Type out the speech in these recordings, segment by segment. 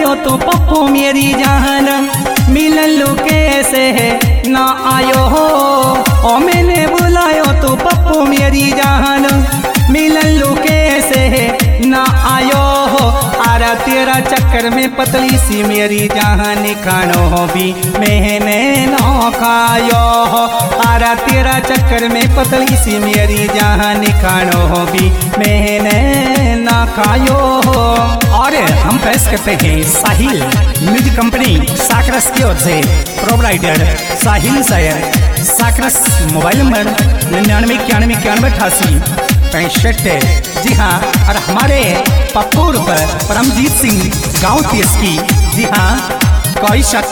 बुलायो तो पप्पू मेरी जान, मिलन लो कैसे है ना आयो हो। ओ मैंने बुलायो तो पप्पू मेरी जान, मिलन लो कैसे है ना आयो हो। आरा तेरा चक्कर में पतली सी मेरी जान खानो भी मैंने ना खायो हो। आरा तेरा चक्कर में पतली सी मेरी जान खानो भी मैंने ना खायो हो। और हम पेश करते हैं साहिल म्यूजिक कंपनी साकरस की ओर से प्रोवाइडर साहिल शायर। साकरस मोबाइल नंबर 9991918865। जी हाँ, और हमारे पप्पूर पर परमजीत सिंह गाँव तेज की। जी हाँ, कोई शक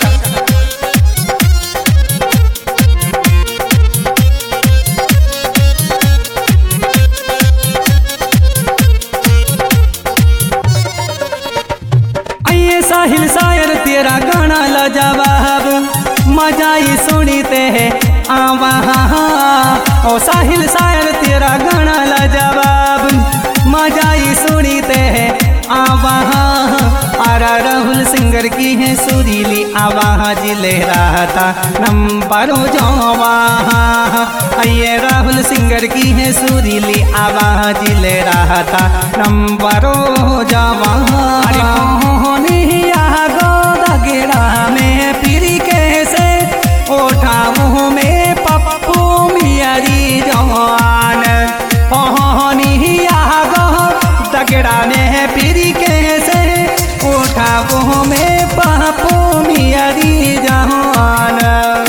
साहिल शायर तेरा गाना लाजवाब, मजा ही सुनते हैं आवा। ओ साहिल शायर तेरा गाना लाजवाब, मजा ही सुनते हैं आवा। आरा राहुल सिंगर की है सुरीली आवाज, ले रहा था नंबर जवा। ये राहुल सिंगर की है सुरीली आवाज, ले रहा था नंबर जवा। में पीरी कैसे उठाऊं में पप्पू मियारी जवान, दगड़ा में पीरी कैसे उठाऊं में पप्पू मियारी जवान।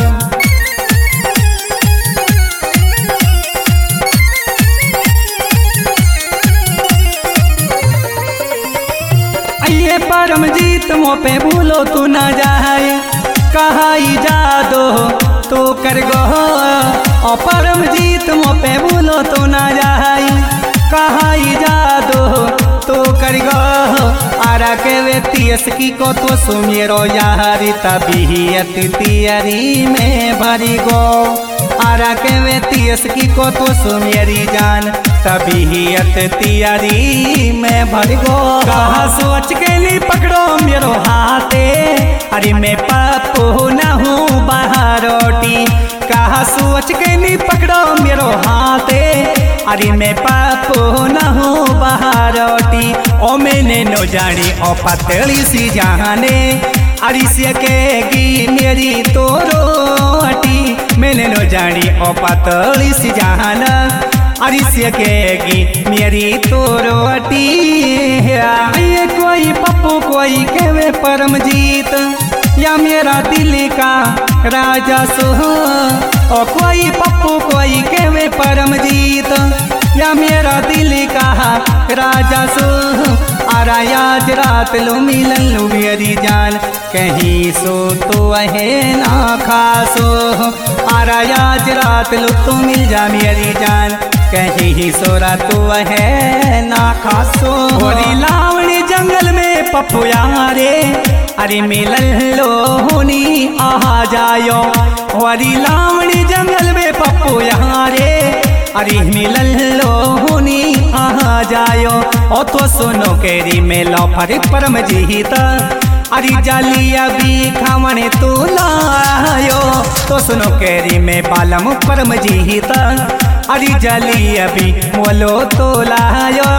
ये परमजीत मो पे भूलो तू ना जाए, कहाई जा दो तो कर गो। ओ परमजीत मो पे भूलो तू ना जाए, कहाई जा दो तो कर गो। आरा के वेतियस की को तो सुमेरो यारी, तबीयत तियरी में भरी गो। आरा के वेतियस की को तो सुमेरी जान, तबीयत तियरी में भर गो। कहा सोच के ली पकड़ो मेरो हाथे, अरे मैं पप्पू न हूँ बहारोटी। कहा सोच के ली पकड़ो मेरो हाथे, अरे मैं पप्पू न हूँ बहारोटी। ओ मैंने नो जानी ओ पतली सी जाने, अरे से कहेगी मेरी तो रोटी। मैंने नो जानी ओ पतली सी जान, अरे से कहेगी मेरी तो रोटी। ये कोई पप्पू कोई कहे परमजीत, या मेरा दिल का राजा सो। ओ कोई पप्पू कोई कहे परमजीत, या मेरा दिल का राजा सो। आरा आज रात लो मिलन लो मेरी जान, कहीं सो तो है ना खासो। आरा आज रात लो तो मिल जा मेरी जान, कहीं सोरा तो है ना खासो। होरी लावणी जंगल में पप्पू यारे, अरे मिलन लो होनी आ जायो। होरी लावणी जंगल में पप्पू यारे, अरे मिलन लो होनी आ जायो। ओ तो सुनो केरी में लो फर परमजीत, अरे जालिया भी खावने तू लायो। तो सुनो केरी में बालम परमजीत, अरे जालिया भी मोलो तो लायो।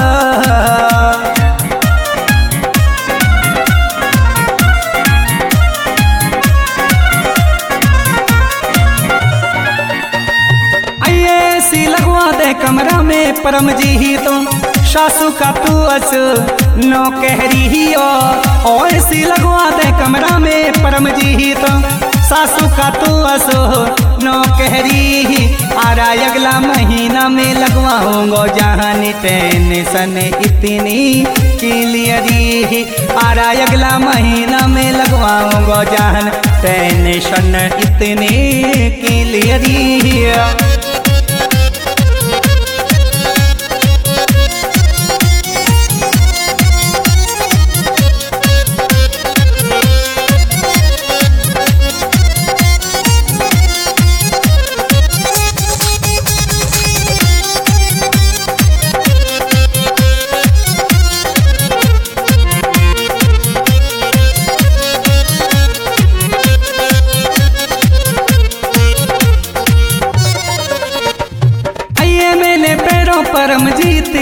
ऐसी लगवा दे कमरा में परमजीत, सासू का तू अस नो कहरी हो। ऐसी लगवा दे कमरा में परमजीत, सासू का तू अस नो कहरी। आरा अगला महीना में लगवाऊंगो जहान, टेंशन इतनी क्लियरी। आरा अगला महीना में लगवाऊंगो जहान, टेंशन इतनी क्लियरी।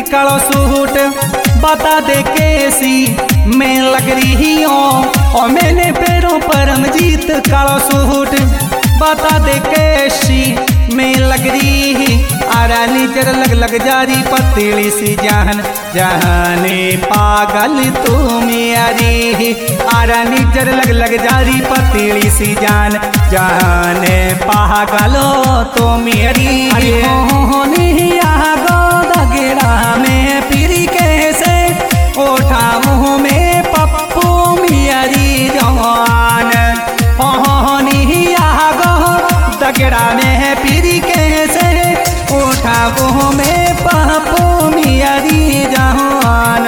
कालो सूट बता दे कैसी मैं लग रही हूँ और मैंने पैरों परमजीत कालो सूट बता दे कैसी मैं लग रही आरा नीचर लग जारी पतली सी जान जाने पागल तू मेरी आरा नीचर लग जारी पतली सी जान जाने पागलो तो मेरी दगेड़ा में पीरी कैसे ओठा मुँह में पप्पू मेरी जवान दगड़ा में पीरी कैसे उठा वो में पप्पू मियारी जहान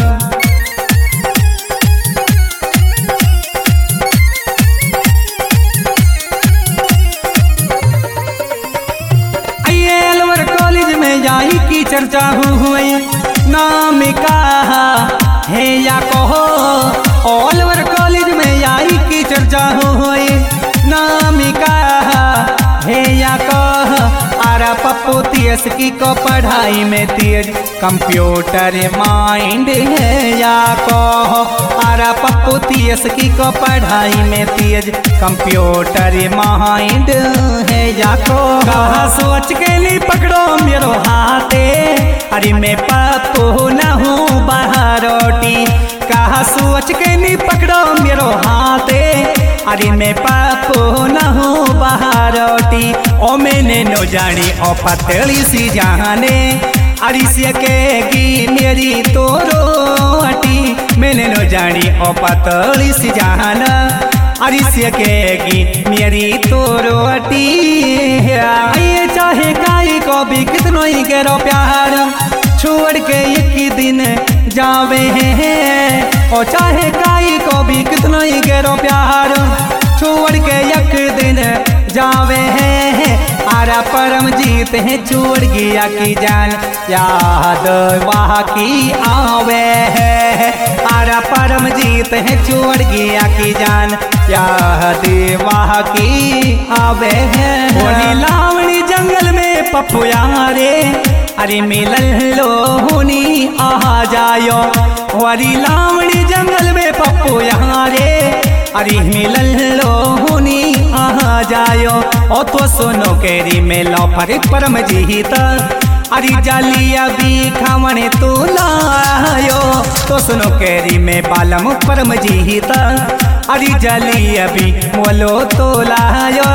अलवर कॉलेज में जाई की चर्चा हुई नाम कहा है या कहो अलवर कॉलेज में आई की चर्चा हुई नाम कहा है या कह आरा पप्पू तेज की को पढ़ाई में तेज कंप्यूटर माइंड है या कह आरा पप्पू तेज की को पढ़ाई में तेज कंप्यूटर माइंड है या कहा सोच के लिए पकड़ो मेरो हाथे अरे मैं पप्पू न हूँ बाहरोटी कहा सोच के नहीं पकड़ो मेरो हाथे अरे मैं पप्पू न हूँ बाहरोटी ओ मैंने नो जानी ओ पतली सी जाने अरे से कहेगी मेरी तो रोटी मैंने नो जानी ओ पतली सी जाना अरे से कहेगी मेरी तो रोटी ये चाहे काई को भी कितनो ही करो प्यार छोड़ के एक ही दिन जावे हैं और चाहे काई को भी कितना ही करो प्यार छोड़ के एक दिन जावे हैं आरा परमजीत है छोड़ गया की जान याद वहाँ की आवे है आरा परमजीत है छोड़ गया की जान याद वहाँ की आवे है लावणी जंगल में पप्पू यारे अरे मिलन लो हुनी आ जायो वरी लावणी जंगल में पप्पू यहाँ रे अरे मिलन लो हुनी आ जायो ओ तो सुनो केरी में लो पर परमजीत अरे जालिया भी खावणे तू लायो तो सुनो केरी में बालम परमजीत अरे जालिया भी मोलो तो लायो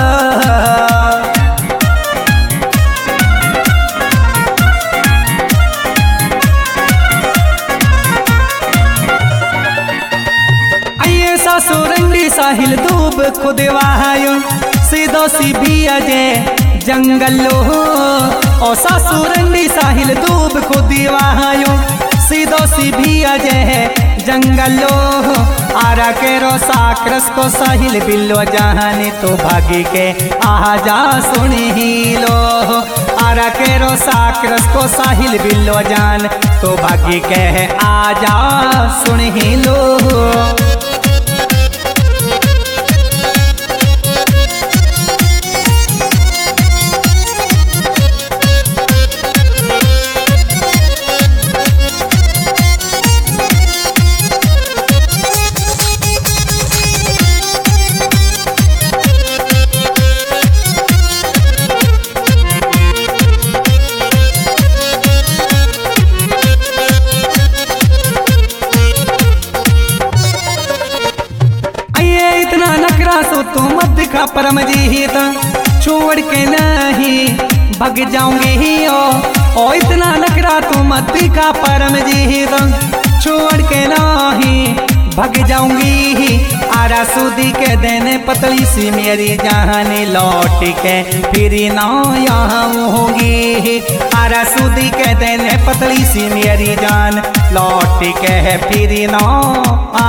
सासुरंडी साहिल दूब खुदवायो सीधो सी भी अजय जंगलो ओ सासुरंडी साहिल दूब खुदवायो सीधो सी भी अजय जंगलो आरा के रो साक्रस को साहिल बिल्लो जाने तो भागी के आजा सुनी ही लो आरा के रो साक्रस को साहिल बिल्लो जान तो भागी के आजा सुनी ही लो तो मत दिखा परमजीत छोड़ के नहीं भग जाऊंगी ओ इतना नखरा तो मत दिखा परमजीत छोड़ के नहीं भग जाऊंगी आरा सूदी के देने पतली सी मेरी जाने लौट के फिर ना यहाँ होगी आरा सूदी के देने पतली सी मेरी जान लौट के फिर ना